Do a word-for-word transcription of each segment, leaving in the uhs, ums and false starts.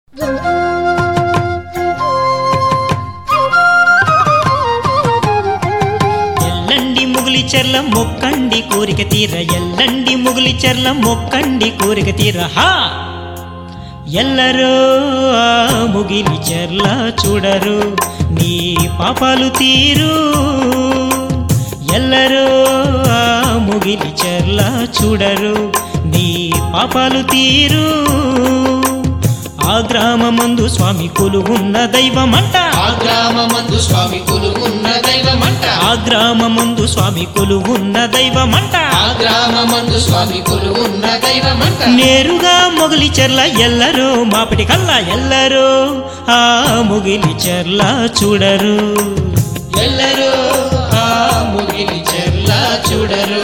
ఎల్లండి ముగిలి చెర్ల మొక్కండి కోరిక తీర ఎల్లండి ముగిలి చెర్ల మొక్కండి కోరిక తీర హా ఎల్లరో ఆ ముగిలి చెర్ల చూడరు నీ పాపాలు తీరు ఎల్లరో ఆ ముగిలి చెర్ల చూడరు నీ పాపాలు తీరు ఆ గ్రామమందు స్వామి కొలువున్న దైవమంట ఆ గ్రామమందు స్వామి కొలువున్న దైవమంట ఆ గ్రామమందు స్వామి కొలువున్న దైవమంట ఆ గ్రామమందు స్వామి కొలువున్న దైవమంట నేరుగా మొగిలి చెర్ల ఎల్లరో మాపిటి కల్లా ఎల్లరో ఆ ముగిలి చెర్ల చూడరు ఎల్లరూ ఆ ముగిలి చెర్ల చూడరు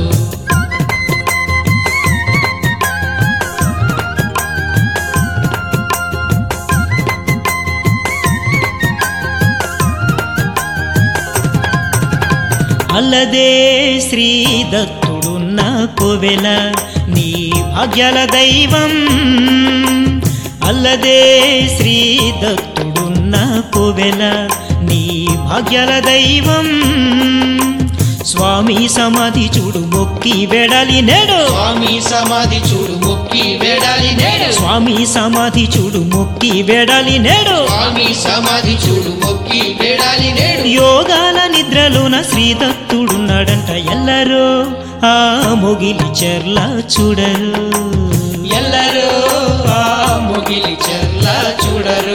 అల్లదే శ్రీ దత్తుడున్న కోవెల నీ భాగ్యాల దైవం అల్లదే శ్రీ దత్తుడున్న కోవెల నీ భాగ్యాల దైవం స్వామి సమాధి చూడు మొక్కి వేడాలి నేడు స్వామి సమాధి చూడు మొక్కి వేడాలి నేడు స్వామి సమాధి చూడు మొక్కి వేడాలి నేడు స్వామి సమాధి చూడు మొక్కి వేడాలి నేడు యోగాల నిద్రలోన శ్రీదత్తుడున్నాడంట ఎల్లరో ఆ మొగిలి చెర్ల చూడరు ఎల్లరూ ఆ ముగిలి చెర్ల చూడరు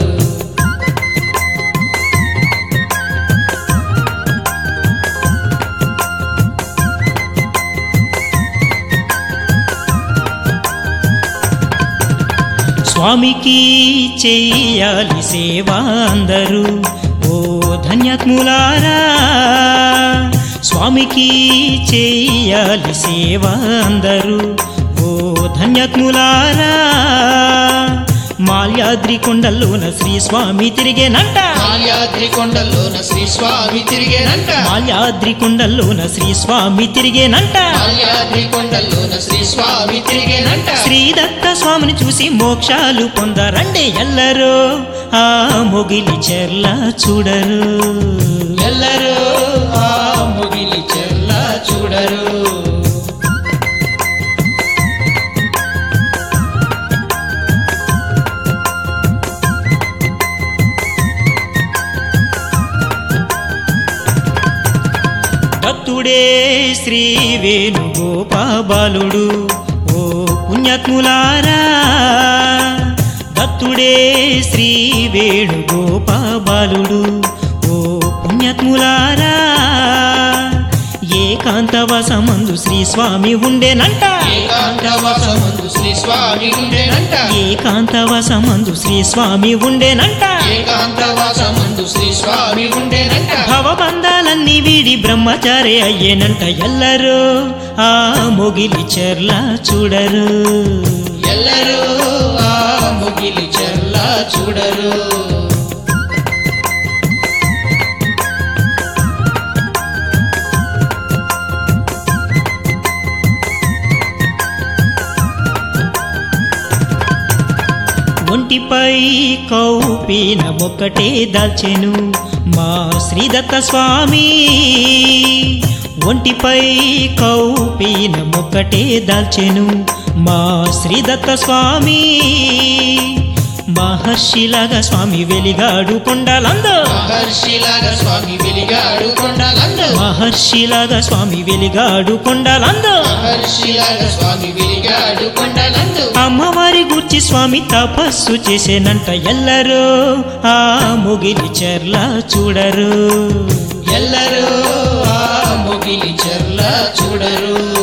స్వామికి చెయ్యాలి సేవ అందరూ ఓ ధన్యాత్ములారా స్వామికి చెయ్యాలి సేవ అందరూ ఓ ధన్యాత్ములారా మాల్యాద్రి కొండల్లోన శ్రీ స్వామి తిరిగేనంట మాల్యాద్రి కొండల్లోన శ్రీ స్వామి తిరిగేనంట మాల్యాద్రి కొండల్లోన శ్రీ స్వామి తిరిగేనంట మాల్యాద్రి కొండల్లోన శ్రీ స్వామి తిరిగేనంట శ్రీ దత్త స్వామిని చూసి మోక్షాలు పొందరండి ఎల్లరో ఆ మొగిలి చెర్ల చూడరు ఎల్లరూ ఆ ముగిలి చెర్ల చూడరు భక్తుడే శ్రీ వేణుగోపాలుడు ఓ పుణ్యాత్ములారా భక్తుడే శ్రీ వేణుగోపాలుడు ఓ పుణ్యాత్ములారా ఏకాంతవాసమందు శ్రీ స్వామి ఉండేనంట ఏకాంతవాసమందు శ్రీ స్వామి ఉండేనంట ఏకాంతవాసమందు శ్రీ స్వామి ఉండేనంట ఏకాంతవాసమందు శ్రీ స్వామి ఉండేనంట భవబంధాలన్నీ వీడి బ్రహ్మచారి అయ్యేనంట ఎల్లరో ఆ మొగిలి చెర్ల చూడరు ఎల్లరూ ఆ ముగిలి చెర్ల చూడరు ఒంటిపై కౌపీన ఒక్కటే దాల్చెను మా శ్రీదత్త స్వామి ఒంటిపై కౌపీన ఒక్కటే దాల్చెను మా శ్రీదత్త స్వామి మహర్షిలాగా స్వామి వెలిగాడు కొండలందు మహర్షిలాగా స్వామి వెలిగాడు కొండలందు మహర్షిలాగా స్వామి వెలిగాడు కొండలందు మహర్షిలాగా స్వామి వెలిగాడు కొండలందు అమ్మవారి గూర్చి స్వామి తపస్సు చేసేనంట ఎల్లరో ఆ మొగిలి చెర్ల చూడరు ఎల్లరూ ఆ ముగిలి చెర్ల చూడరు